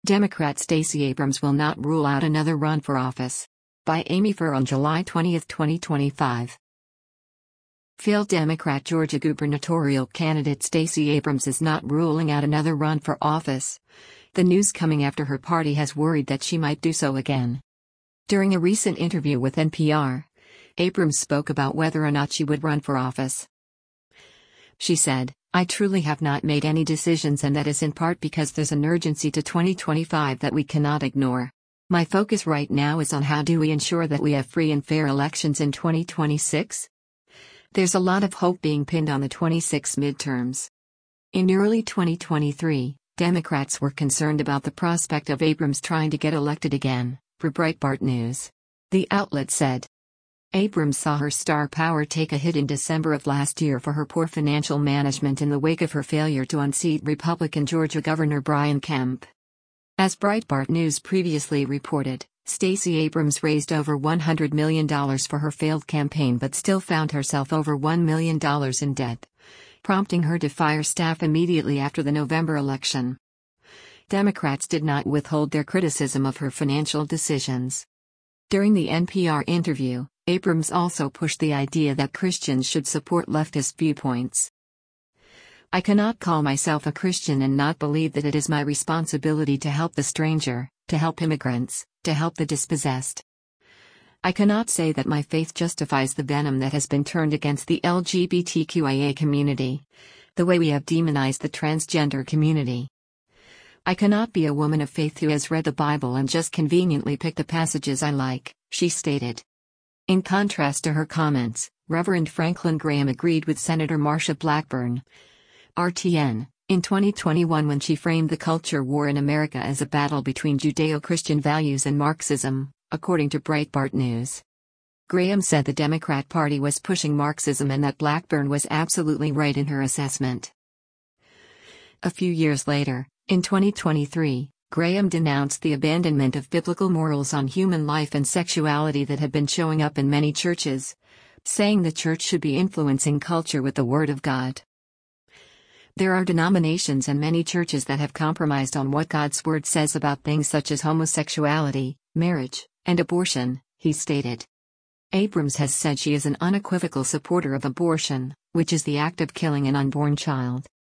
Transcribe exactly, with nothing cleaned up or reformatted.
Democrat Stacey Abrams will not rule out another run for office. By Amy Furr on July twentieth, twenty twenty-five. Failed Democrat Georgia gubernatorial candidate Stacey Abrams is not ruling out another run for office. The news coming after her party has worried that she might do so again. During a recent interview with N P R, Abrams spoke about whether or not she would run for office. She said, "I truly have not made any decisions, and that is in part because there's an urgency to twenty twenty-five that we cannot ignore. My focus right now is on how do we ensure that we have free and fair elections in twenty twenty-six? There's a lot of hope being pinned on the twenty-six midterms." In early twenty twenty-three, Democrats were concerned about the prospect of Abrams trying to get elected again, for Breitbart News. The outlet said, Abrams saw her star power take a hit in December of last year for her poor financial management in the wake of her failure to unseat Republican Georgia Governor Brian Kemp. As Breitbart News previously reported, Stacey Abrams raised over one hundred million dollars for her failed campaign but still found herself over one million dollars in debt, prompting her to fire staff immediately after the November election. Democrats did not withhold their criticism of her financial decisions. During the N P R interview, Abrams also pushed the idea that Christians should support leftist viewpoints. "I cannot call myself a Christian and not believe that it is my responsibility to help the stranger, to help immigrants, to help the dispossessed. I cannot say that my faith justifies the venom that has been turned against the L G B T Q I A community, the way we have demonized the transgender community. I cannot be a woman of faith who has read the Bible and just conveniently pick the passages I like," she stated. In contrast to her comments, Reverend Franklin Graham agreed with Senator Marsha Blackburn, R T N, in twenty twenty-one when she framed the culture war in America as a battle between Judeo-Christian values and Marxism, according to Breitbart News. Graham said the Democrat Party was pushing Marxism and that Blackburn was absolutely right in her assessment. A few years later, in twenty twenty-three, Graham denounced the abandonment of biblical morals on human life and sexuality that had been showing up in many churches, saying the church should be influencing culture with the Word of God. "There are denominations and many churches that have compromised on what God's Word says about things such as homosexuality, marriage, and abortion," he stated. Abrams has said she is an unequivocal supporter of abortion, which is the act of killing an unborn child.